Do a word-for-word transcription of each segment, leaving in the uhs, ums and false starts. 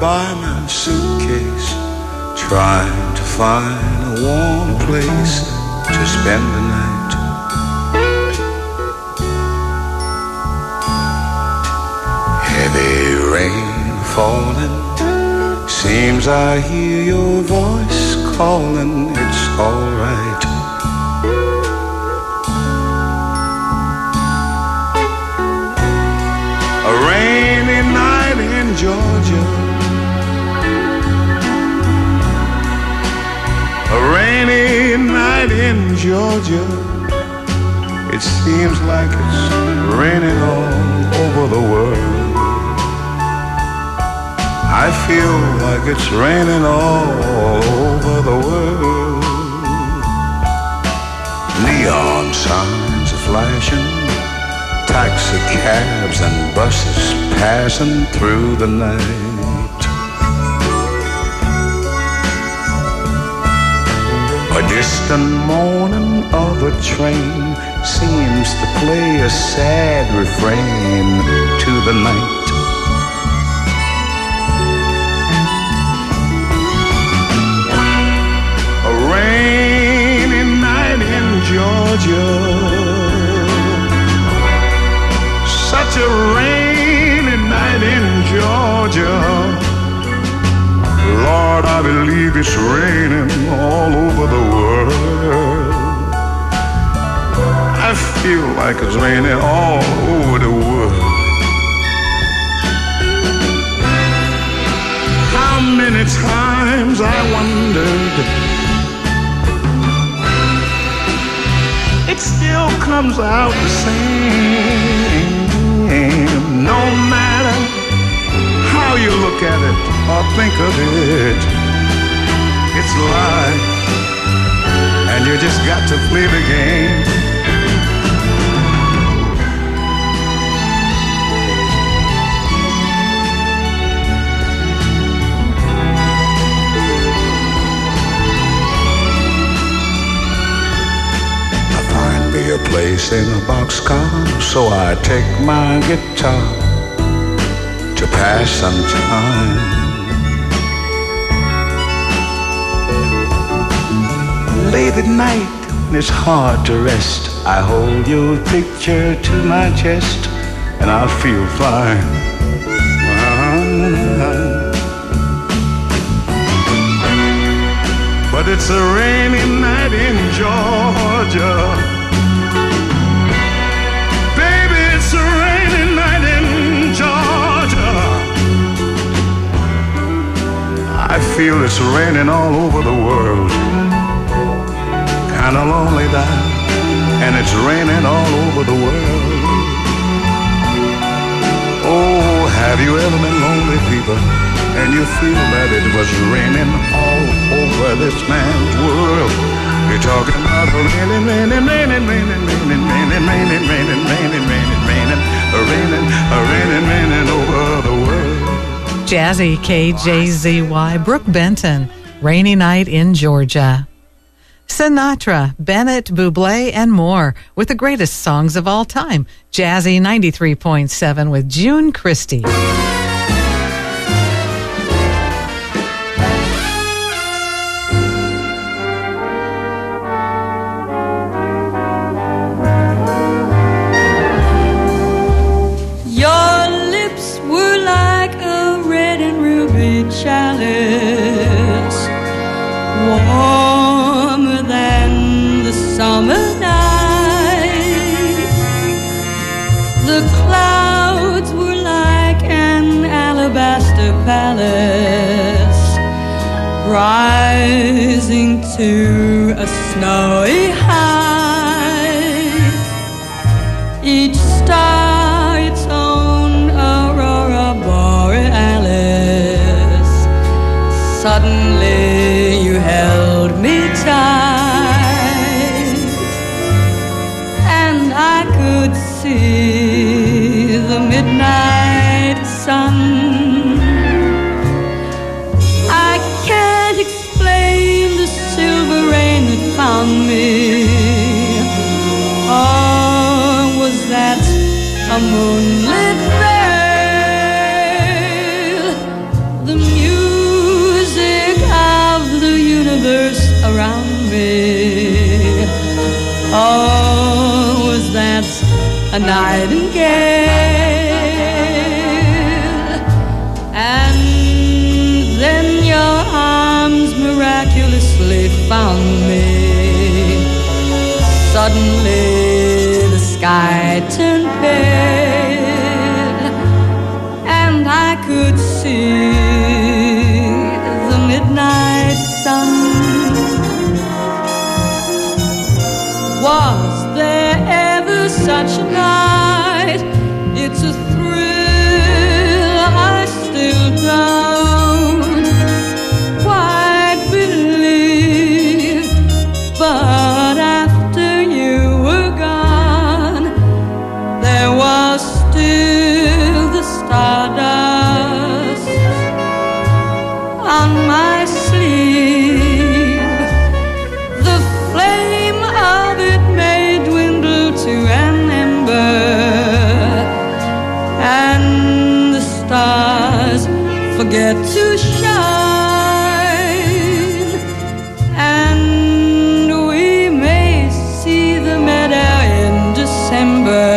by my suitcase, trying to find a warm place to spend the night. Heavy rain falling, seems I hear your voice calling, it's alright. A rainy night in Georgia, a rainy night in Georgia. It seems like it's raining all over the world. I feel like it's raining all over the world. Neon signs are flashing, taxi cabs and buses passing through the night. A distant moaning of a train seems to play a sad refrain to the night. A rainy night in Georgia, such a rainy night in Georgia. Lord, I believe it's raining all over the world. I feel like it's raining all over the world. How many times I wondered, it still comes out the same. No matter how you look at it or think of it, it's life, and you just got to play the game. A place in a boxcar, so I take my guitar to pass some time. Late at night, when it's hard to rest, I hold your picture to my chest, and I feel fine. But it's a rainy night in Georgia. I feel it's raining all over the world. Kinda lonely there, and it's raining all over the world. Oh, have you ever been lonely, people, and you feel that it was raining all over this man's world? You're talking about raining, raining, raining, raining, raining, raining, raining, raining, raining, raining, raining, raining, raining, raining over the world. Jazzy, K J Z Y, Brooke Benton, Rainy Night in Georgia. Sinatra, Bennett, Bublé, and more with the greatest songs of all time. Jazzy ninety-three point seven with June Christie. Chalice, warmer than the summer night. The clouds were like an alabaster palace, rising to a snowy height. Each star its own aurora borealis. Suddenly you held me tight, and I could see the midnight sun. I can't explain the silver rain that found me. Or was that a moonlit veil? The universe around me. Oh, was that a nightingale? And then your arms miraculously found me. Suddenly the sky turned pale, and I could see the midnight sun. Was there ever such a night? It's a thrill I still don't quite believe, but after you were gone, there was still the stardust on my sleeve. The flame of it may dwindle to an ember, and the stars forget to shine, and we may see the meadow in December.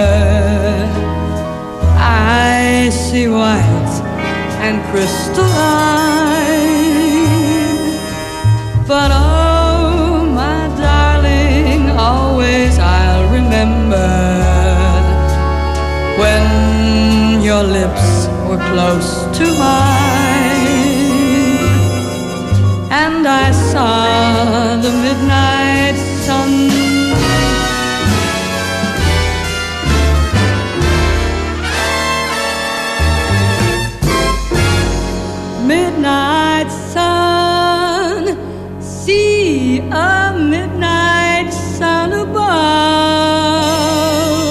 I see white and crystalline, but oh, my darling, always I'll remember when your lips were close to mine, and I saw the midnight sun. Midnight sun, see a midnight sun above.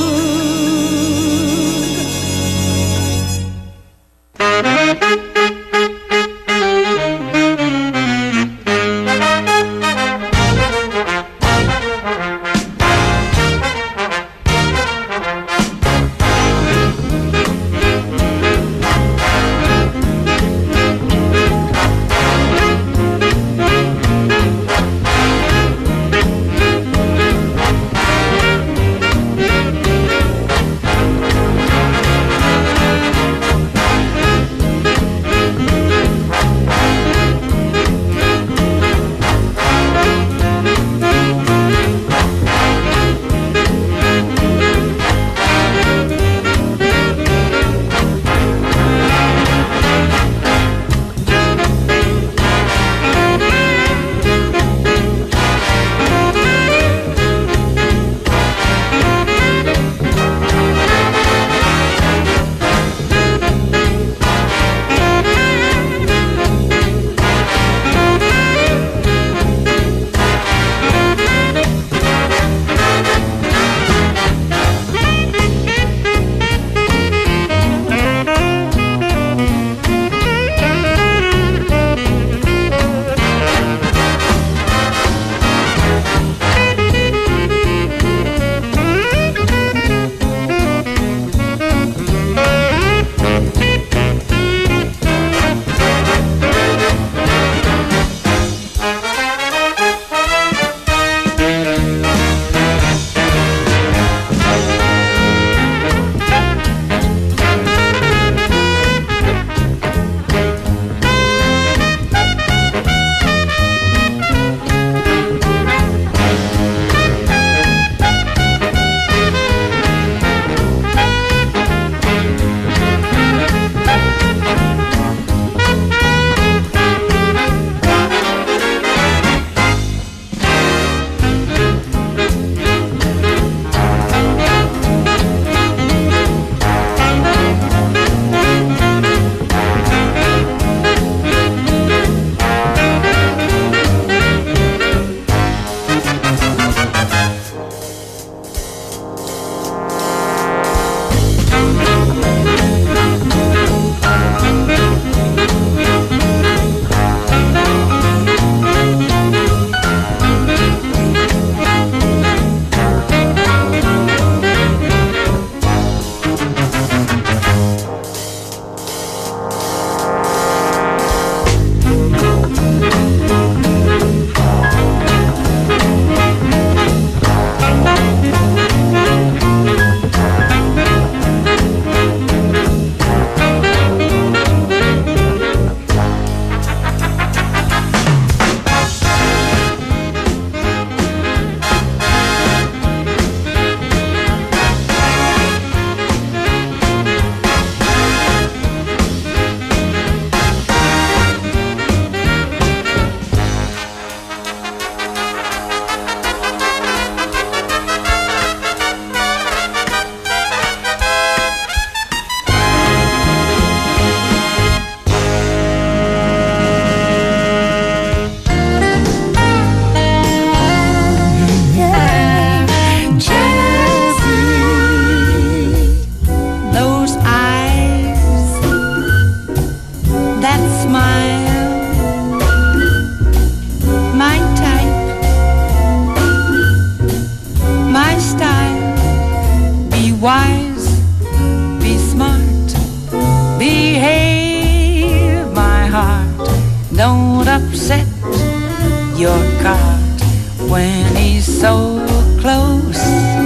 don't upset your cart when he's so close.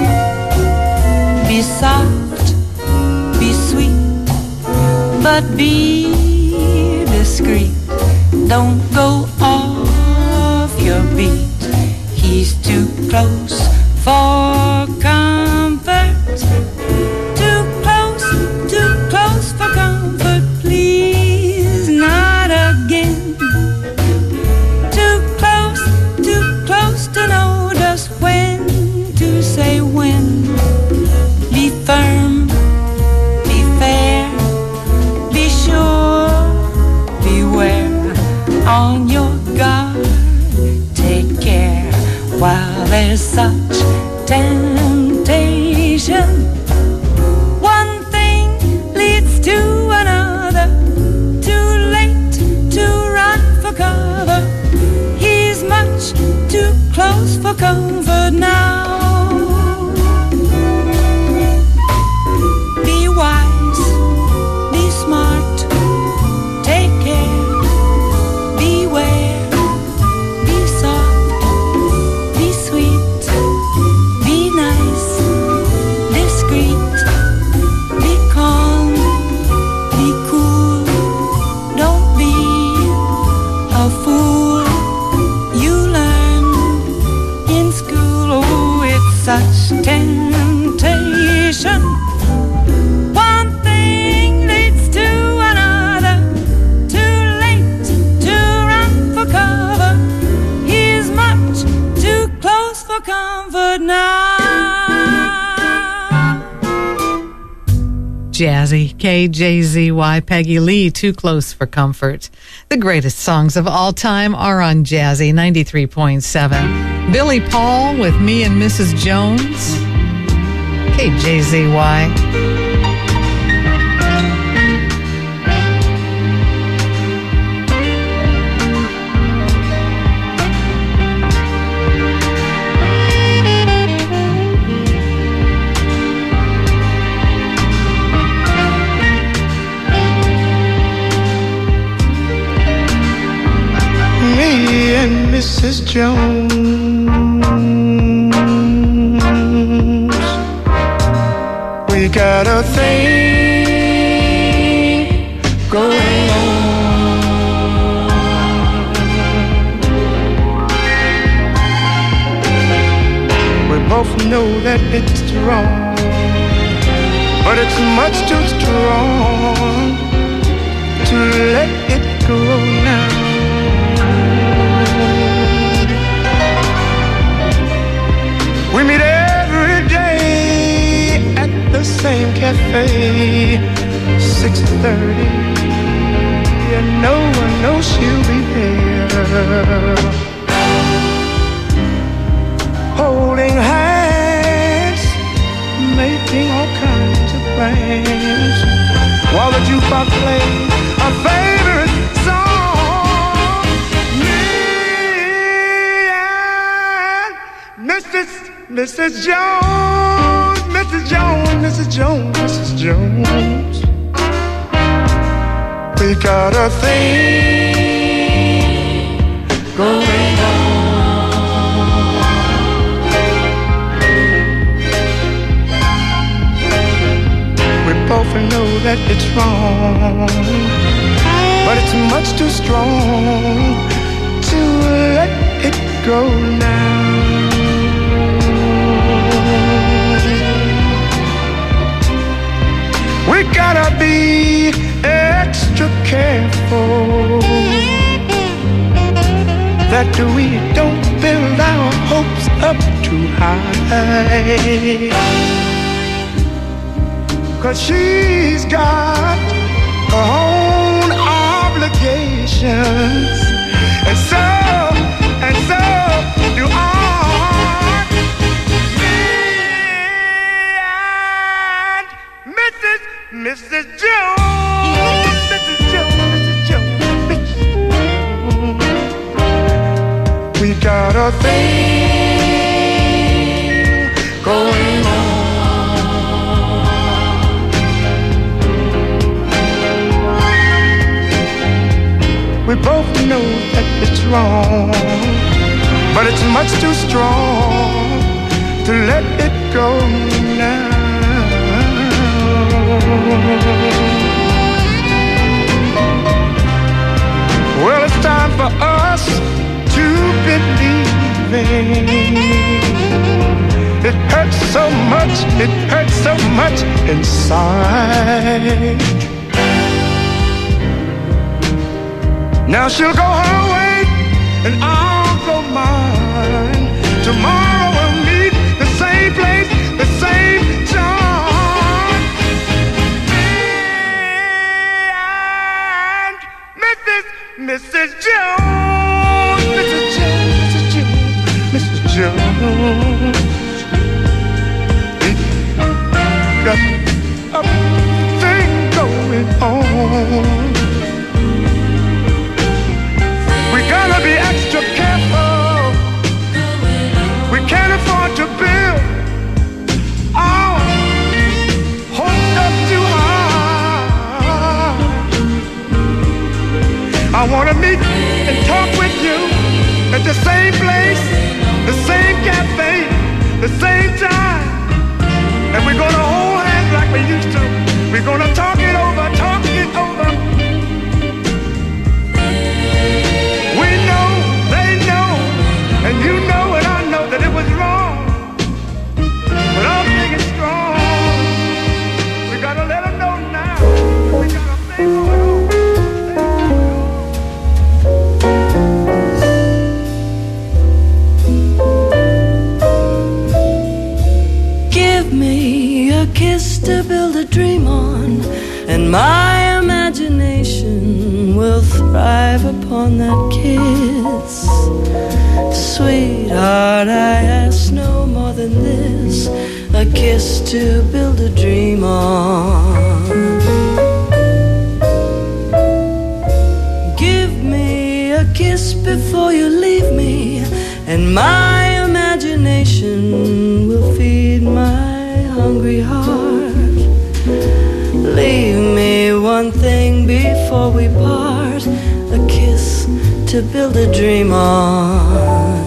Be soft, be sweet, but be discreet. Don't go off your beat. He's too close for comfort. Too close, too close for comfort. Please, not again. Too close, too close to know just when to say when. Be firm, be fair, be sure, beware. On your guard, take care while there's such temptation. One thing leads to another. Too late to run for cover. He's much too close for comfort now. Be wise, be smart, take care. Beware, be soft, be sweet, be nice, discreet, be calm, be cool. Don't be a fool. You learn in school. Oh, it's such temptation. One thing leads to another. Too late to run for cover. He's much too close for comfort now. Jazzy, K J Z Y, Peggy Lee, Too Close for Comfort. The greatest songs of all time are on Jazzy ninety-three point seven. Billy Paul with Me and Missus Jones. K J Z Y. Me and Missus Jones, we got a thing going on. We both know that it's wrong, but it's much too strong to let it go now. We meet every day at the same cafe, six thirty. Yeah, no one knows she'll be there. Holding hands, making all kinds of plans, while the jukebox plays our favorite song. Me and Missus Missus Jones, Missus Jones, Missus Jones, Missus Jones, we got a thing going on. We both know that it's wrong, but it's much too strong to let it go now. We gotta be extra careful that we don't build our hopes up too high, 'cause she's got her own obligations, and so, and so do I. Missus Jones, Missus Jones, Missus Jones, Missus Jones, we got a thing going on. We both know that it's wrong, but it's much too strong to let it go now. Well, it's time for us to believe it hurts so much, it hurts so much inside. Now she'll go her way and I'll go mine. Tomorrow we'll meet the same place, the same time. And Missus Missus Jones, Missus Jones, Missus Jones, Missus Jones. Got a thing going on. We gotta be extra careful. We can't afford to build our hopes up too high. I wanna meet and talk with you at the same place, the same cafe, the same time. And we're gonna hold hands like we used to. We're gonna talk it over, talk it over. We know, they know, and you know and I know that it was wrong. But our thing is strong. We gotta let them know now. We got a thing going on. Give me a kiss to build a dream on, and my imagination will thrive upon that kiss. Sweetheart, I ask no more than this, a kiss to build a dream on. Give me a kiss before you leave me, and my imagination will feed my hungry heart. Leave me one thing before we part, a kiss to build a dream on.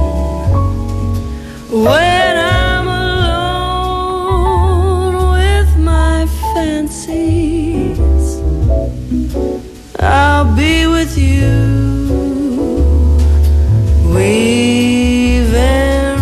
When I'm alone with my fancies, I'll be with you, weaving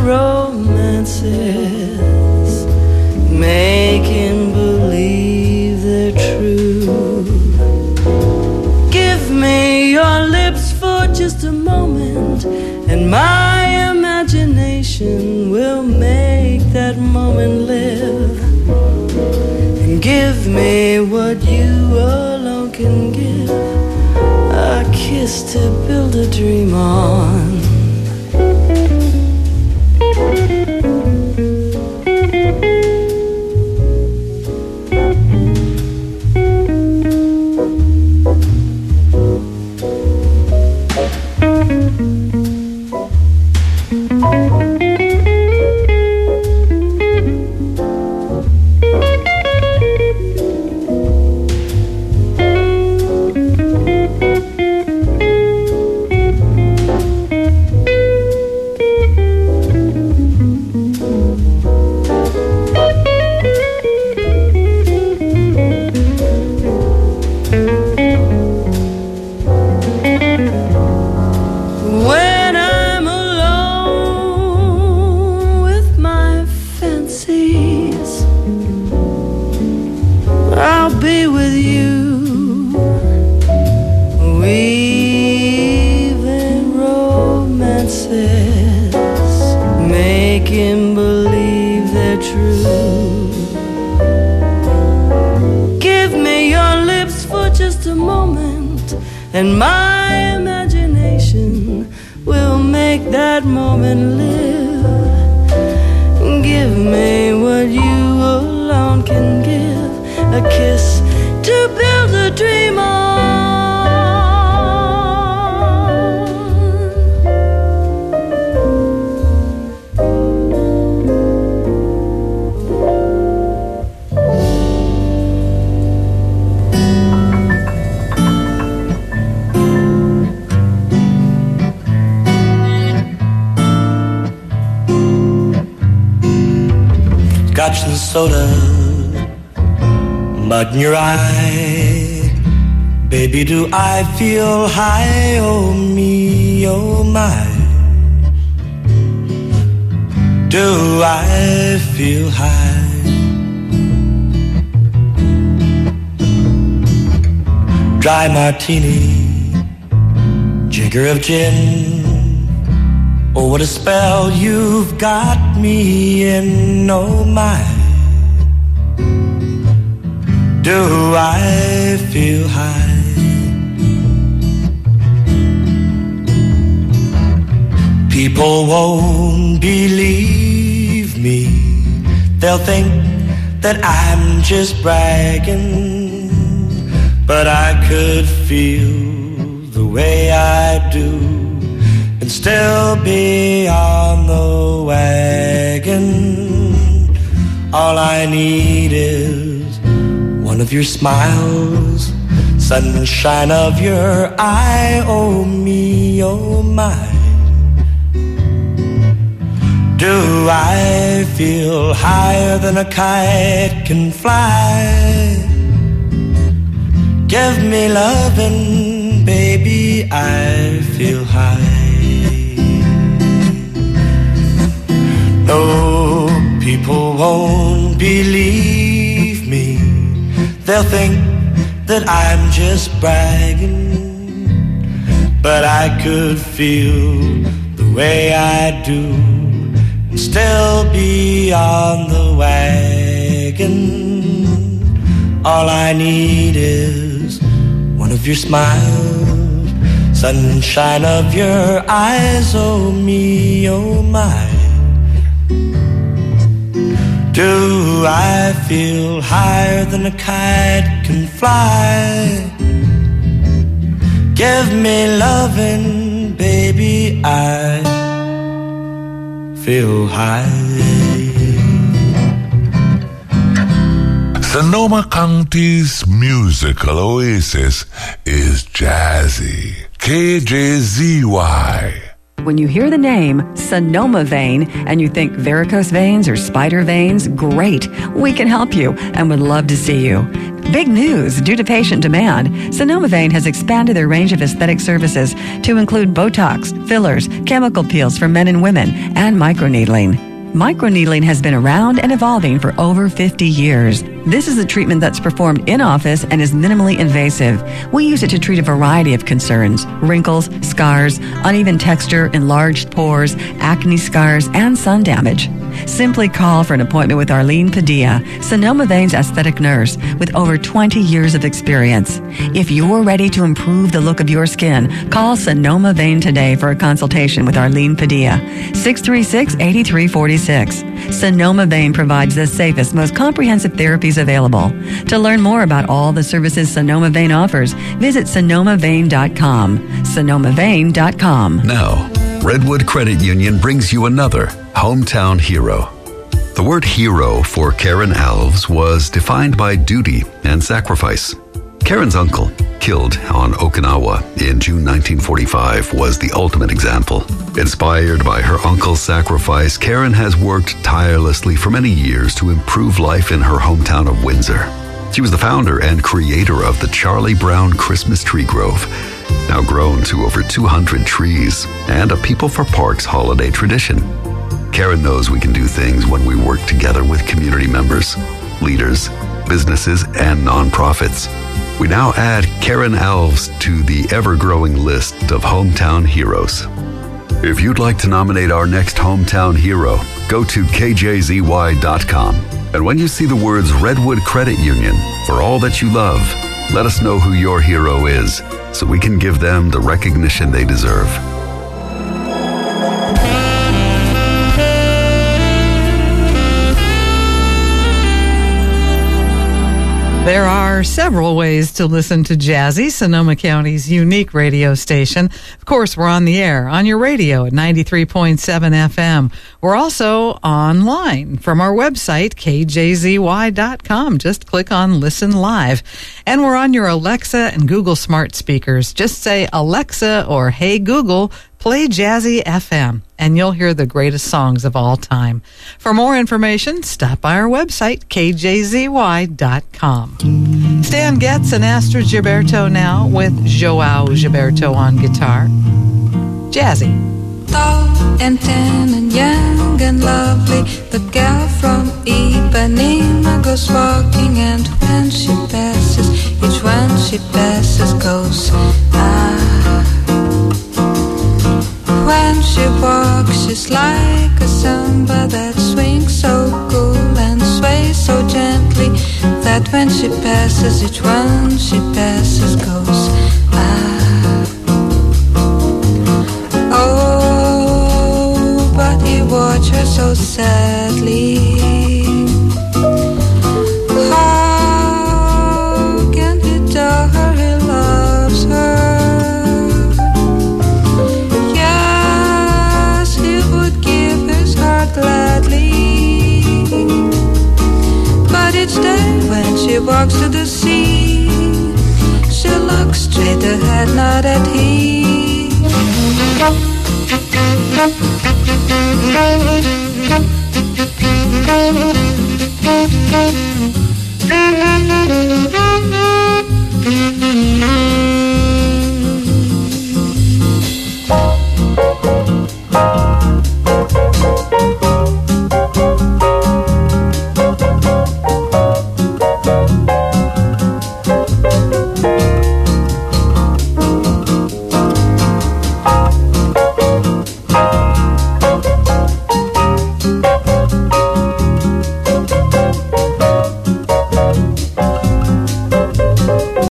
romances, making believe they're true. Give me your lips for just a moment, and my imagination will make that moment live. And give me what you alone can give, a kiss to build a dream on. And my imagination will make that moment live. Give me what you alone can give, a kiss to build a dream on. scotch and soda, mud in your eye. Baby, do I feel high? Oh me, oh my. Do I feel high? Dry martini, jigger of gin. Oh, what a spell you've got me in, oh my. Do I feel high? People won't believe me. They'll think that I'm just bragging, but I could feel the way I do and still be on the wagon. All I need is one of your smiles, sunshine of your eye. Oh me, oh my. Do I feel higher than a kite can fly? Give me lovin', baby, I feel high. No, people won't believe me. They'll think that I'm just bragging, but I could feel the way I do and still be on the wagon. All I need is one of your smiles, sunshine of your eyes. Oh me, oh my. Do I feel higher than a kite can fly? Give me lovin', baby, I feel high. Sonoma County's musical oasis is Jazzy. K J Z Y. When you hear the name Sonoma Vein and you think varicose veins or spider veins, great. We can help you and would love to see you. Big news, due to patient demand, Sonoma Vein has expanded their range of aesthetic services to include Botox, fillers, chemical peels for men and women, and microneedling. Microneedling has been around and evolving for over fifty years. This is a treatment that's performed in office and is minimally invasive. We use it to treat a variety of concerns: wrinkles, scars, uneven texture, enlarged pores, acne scars, and sun damage. Simply call for an appointment with Arlene Padilla, Sonoma Vein's aesthetic nurse with over twenty years of experience. If you're ready to improve the look of your skin, call Sonoma Vein today for a consultation with Arlene Padilla, six three six, eight three four six. Sonoma Vein provides the safest, most comprehensive therapies available. To learn more about all the services Sonoma Vein offers, visit sonoma vein dot com. sonoma vein dot com. Now, Redwood Credit Union brings you another hometown hero. The word hero for Karen Alves was defined by duty and sacrifice. Karen's uncle, killed on Okinawa in June nineteen forty-five, was the ultimate example. Inspired by her uncle's sacrifice, Karen has worked tirelessly for many years to improve life in her hometown of Windsor. She was the founder and creator of the Charlie Brown Christmas Tree Grove, now grown to over two hundred trees, and a People for Parks holiday tradition. Karen knows we can do things when we work together with community members, leaders, businesses, and nonprofits. We now add Karen Alves to the ever-growing list of hometown heroes. If you'd like to nominate our next hometown hero, go to K J Z Y dot com. And when you see the words Redwood Credit Union, for all that you love, let us know who your hero is so we can give them the recognition they deserve. There are several ways to listen to Jazzy, Sonoma County's unique radio station. Of course, we're on the air, on your radio at ninety-three point seven F M. We're also online from our website, K J Z Y dot com. Just click on Listen Live. And we're on your Alexa and Google smart speakers. Just say, Alexa or Hey Google, play Jazzy F M. and you'll hear the greatest songs of all time. For more information, stop by our website, K J Z Y dot com. Stan Getz and Astrid Gilberto now with João Gilberto on guitar. Jazzy. Tall and tan and young and lovely, the girl from Ipanema goes walking, and when she passes, each one she passes goes ah. When she walks, she's like a samba that swings so cool and sways so gently, that when she passes, each one she passes goes ah. Oh, but he watched her so sadly.